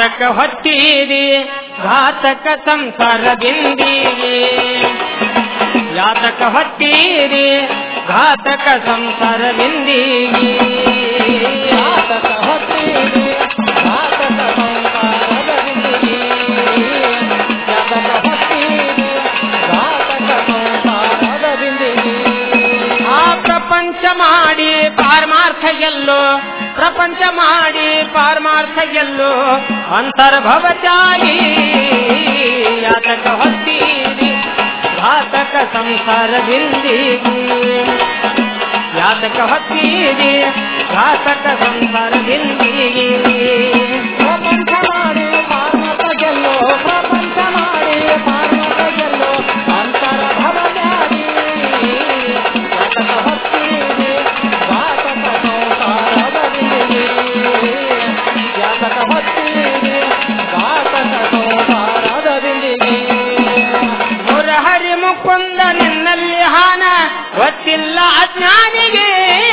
ಯಾತಕ ಹೊತ್ತೀರಿ ಘಾತಕ ಸಂಸಾರ ಬಿಂದಿಗೆ, ಯಾತಕ ಹೊತ್ತೀರಿ ಘಾತಕ ಸಂಸಾರ ಬಿಂದಿಗೆ, ಯಾತಕ ಹೊತ್ತೀರಿ ಘಾತಕ ಸಂಸಾರದ ಬಿಂದಿಗೆ, ಯಾತಕ ಹೊತ್ತೀರಿ ಘಾತಕ ಸಂಸಾರದ ಬಿಂದಿಗೆ. ಆ ಪ್ರಪಂಚ ಮಾಡಿ ಪಾರಮಾರ್ಥ ಗೆಲ್ಲೋ, ಪ್ರಪಂಚ ಮಾಡಿ ಪಾರಮಾರ್ಥ ಗೆಲ್ಲೋ ಅಂತರ್ಭವಚಾರಿ, ಯಾತಕ ಹೊತ್ತೀರಿ ಘಾತಕ ಸಂಸಾರ ಬಿಂದಿಗೆ, ಯಾತಕ ಹೊತ್ತೀರಿ ಘಾತಕ ಸಂಸಾರ ಬಿಂದಿಗೆ. ಪ್ರಪಂಚ ಮಾಡಿ ಪಾರಮಾರ್ಥ ಗೆಲ್ಲೋ, ಪ್ರಪಂಚ ಮಾಡಿ ಪಾರಮಾರ್ಥ ಗೆಲ್ಲೋ ಅಂತರ್ಭವಚಾರಿ, ಯಾತಕ ಹೊತ್ತೀರಿ ಘಾತಕ ಸಂಸಾರದ ಬಿಂದಿಗೆ, ಯಾತಕ ಹೊತ್ತೀರಿ ಘಾತಕ ಸಂಸಾರದ ಬಿಂದಿಗೆ. ಮುರಹರಿ ಮುಕುಂದ ನಿನ್ನಲ್ಲಿ ಹಾನ ಗೊತ್ತಿಲ್ಲ ಅಜ್ಞಾನಿಗೆ,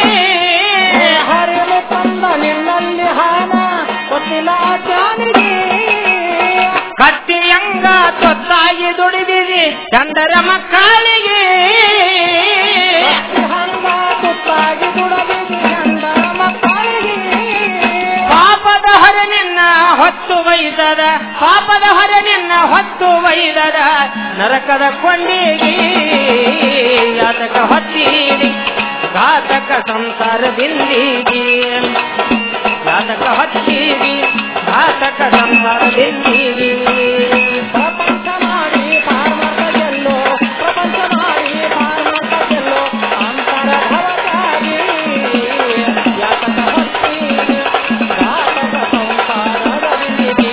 ಹರಿ ಮುಕುಂದ ನಿನ್ನಲ್ಲಿ ಹಾನ ಗೊತ್ತಿಲ್ಲ ಅಜ್ಞಾನಿಗೆ. ಕತ್ತಿಯಂಗ ತೊತ್ತಾಗಿ ದುಡಿದಿರಿ ಚಂದರ ಮಕ್ಕಳಿಗೆ, ಹಂಗ ತುತ್ತಾಗಿ ದುಡದಿರಿ ಚಂದರ ಮಕ್ಕಳಿಗೆ. ಪಾಪದ ಹೊರ ನಿನ್ನ ಹೊತ್ತು ಒಯ್ದದ, ಪಾಪದ ಹೊರ ನಿನ್ನ ಹೊತ್ತು ಒಯ್ದದ ನರಕದ ಕೊಂಡಿಗೆ, ಯಾತಕ ಹೊತ್ತೀರಿ ಘಾತಕ ಸಂಸಾರ ಬಿಂದಿಗೆ, ಯಾತಕ ಹೊತ್ತೀರಿ ಘಾತಕ ಸಂಸಾರ ಬಿಂದಿಗೆ. ಪ್ರಪಂಚ ಮಾಡಿ ಪಾರಮಾರ್ಥ ಗೆಲ್ಲೋ, ಪ್ರಪಂಚ ಮಾಡಿ ಪಾರಮಾರ್ಥ ಗೆಲ್ಲೋ ಅಂತರ್ಭವಚಾರಿ, ಯಾತಕ ಹೊತ್ತೀರಿ ಘಾತಕ ಸಂಸಾರದ ಬಿಂದಿಗೆ,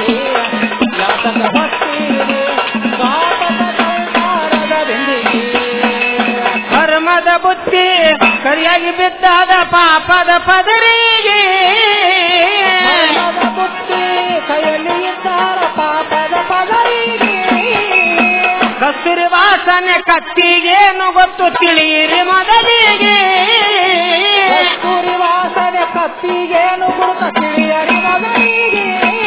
ಯಾತಕ ಹೊತ್ತೀರಿ ಘಾತಕ ಸಂಸಾರದ ಬಿಂದಿಗೆ. ಕರ್ಮದ ಬುದ್ಧಿ ಕರಿಯಾಗಿ ಬಿದ್ದಾದ ಪಾಪದ ಪದರಿಗೆ, ಧರ್ಮದ ಬುದ್ಧಿ ಕೈಯಲ್ಲಿ ಇದ್ದಾರ ಪಾಪದ ಪದರಿಗೆ. ಕಸ್ತೂರಿ ವಾಸನೆ ಕತ್ತಿಗೇನು ಗೊತ್ತು ತಿಳಿಯಿರಿ ಮೊದಲಿಗೆ, ಕಸ್ತೂರಿ ವಾಸನೆ ಕತ್ತಿಗೇನು ಗುರುತ ತಿಳಿಯರಿ ಮೊದಲಿಗೆ.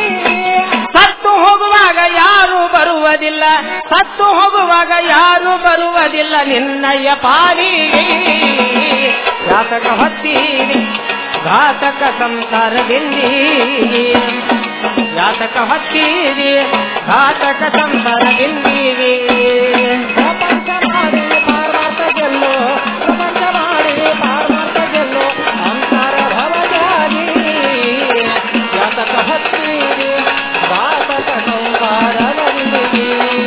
ಸತ್ತು ಹೋಗುವಾಗ ಯಾರು ಬರುವುದಿಲ್ಲ, ಸತ್ತು ಹೋಗುವಾಗ ಯಾರು ಬರುವುದಿಲ್ಲ ನಿನ್ನಯ್ಯ ಪಾಲಿಗೆ, ಯಾತಕ ಹೊತ್ತೀರಿ ಘಾತಕ ಸಂಸಾರ ಬಿಂದಿಗೆ, ಯಾತಕ ಹೊತ್ತೀರಿ ಘಾತಕ ಸಂಸಾರ ಬಿಂದಿಗೆ. ಪ್ರಪಂಚ ಮಾಡಿ ಪಾರಮಾರ್ಥ ಗೆಲ್ಲೋ, ಪ್ರಪಂಚ ಮಾಡಿ ಪಾರಮಾರ್ಥ ಗೆಲ್ಲೋ ಅಂತರ್ಭವಚಾರಿ, ಯಾತಕ ಹೊತ್ತೀರಿ ಘಾತಕ ಸಂಸಾರದ ಬಿಂದಿಗೆ,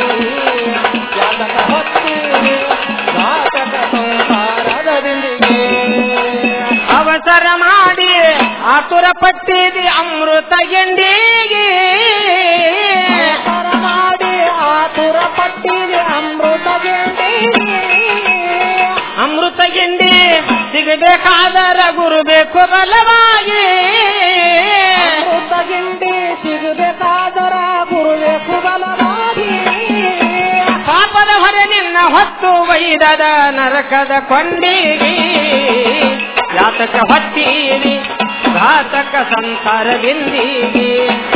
ಯಾತಕ ಹೊತ್ತೀರಿ ಘಾತಕ ಸಂಸಾರದ ಬಿಂದಿಗೆ. ಅವಸರ ಮಾಡಿ ಆತುರ ಪಟ್ಟಿದಿ ಅಮೃತ ಗೆಂಡಿಗೆ, ಅವಸರ ಮಾಡಿ ಆತುರ ಪಟ್ಟಿದೆ ಅಮೃತ ಗೆಂಡಿಗೆ. ಅಮೃತ ಗೆಂಡಿ ಸಿಗಬೇಕಾದರ ಗುರು ಬೇಕು ಬಲವಾಗಿ, ಅಮೃತ ಗಿಂಡಿ ಸಿಗಬೇಕಾದರ ಗುರುವೆ ಕುಬಲವಾಗಿ. ಪಾಪದ ಹೊರ ನಿನ್ನ ಹೊತ್ತು ಒಯ್ದದ ನರಕದ ಕೊಂಡಿಗೆ, ಯಾತಕ ಹೊತ್ತೀರಿ ಘಾತಕ ಸಂಸಾರ ಬಿಂದಿಗೆ,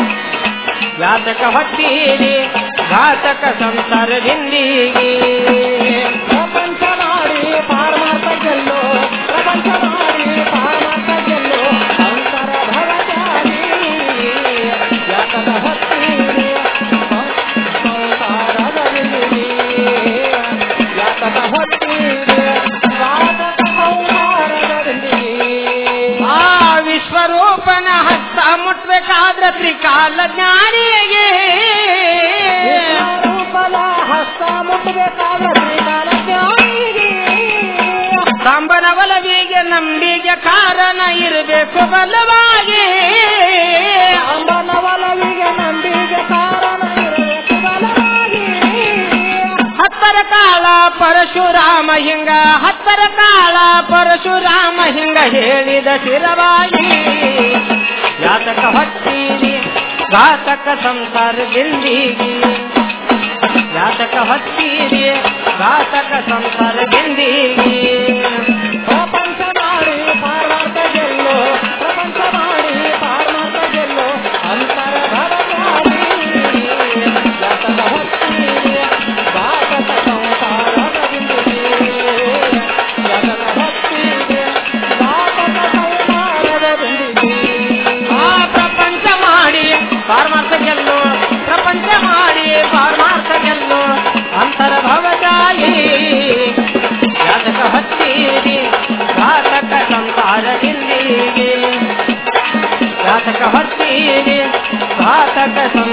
ಯಾತಕ ಹೊತ್ತೀರಿ ಘಾತಕ ಸಂಸಾರ ಬಿಂದಿಗೆ. ಪ್ರಪಂಚ ಮಾಡಿ ಪಾರಮಾರ್ಥ ಗೆಲ್ಲೋ, ಪ್ರಪಂಚ ಮಾಡಿ ಪಾರಮಾರ್ಥ ಗೆಲ್ಲೋ ಅಂತರ್ಭವಚಾರಿ, ಯಾತಕ ಹೊತ್ತೀರಿ ಸಂಸಾರದ ಬಿಂದಿಗೆ, ಯಾತಕ ಹೊತ್ತೀರಿ ಘಾತಕ ಸಂಸಾರದ ಬಿಂದಿಗೆ. ಆ ವಿಶ್ವರೂಪನ ಹಸ್ತ ಮುಟ್ಬೇಕಾದ್ರೆ ತ್ರಿಕಾಲ ಜ್ಞಾನಿಗೆ, ರೂಪದ ಹಸ್ತ ಮುಟ್ಟಬೇಕಾದ ತ್ರಿಕಾಲ ಜ್ಞಾನಿಗೆ. ಸಾಂಬನ ಒಲವಿಗೆ ನಂಬಿಗೆ ಕಾರಣ ಇರಬೇಕು ಬಲವಾಗಿ, ಅಂಬನ ಒಲವಿಗೆ ನಂಬಿಗೆ ಕಾರಣ ಇರಬೇಕು ಬಲವಾಗಿ. ಹತ್ತರ ಕಾಲ ಪರಶುರಾಮ ಹಿಂಗ, ಹತ್ತರ ಕಾಲ ಪರಶುರಾಮ ಹಿಂಗ ಹೇಳಿದ ಶಿರವಾಗಿ, ಯಾತಕ ಹೊತ್ತೀರಿ ಘಾತಕ ಸಂಸಾರ ಬಿಂದಿಗೆ, ಯಾತಕ ಹೊತ್ತೀರಿ ಘಾತಕ ಸಂಸಾರ ಬಿಂದಿಗೆ. ಪ್ರಪಂಚ ಮಾಡಿ ಪಾರಮಾರ್ಥ ಗೆಲ್ಲೋ, ಪ್ರಪಂಚ ಮಾಡಿ ಪಾರಮಾರ್ಥ ಗೆಲ್ಲೋ ಅಂತರ್ಭವ ಪಾರ್ಮಾರ್ಥ ಗೆಲ್ಲು ಪ್ರಪಂಚ ಮಾಡಿ ಪಾರ್ಮಾರ್ಥ ಗೆಲ್ಲು ಅಂತರ ಭವದಾಯಿ ಯಾತಕ ಹತ್ತೀರಿ ಘಾತಕ ಸಂಸಾರದಿಂದಿಗೆ ಯಾತಕ ಹತ್ತೀರಿ ಘಾತಕ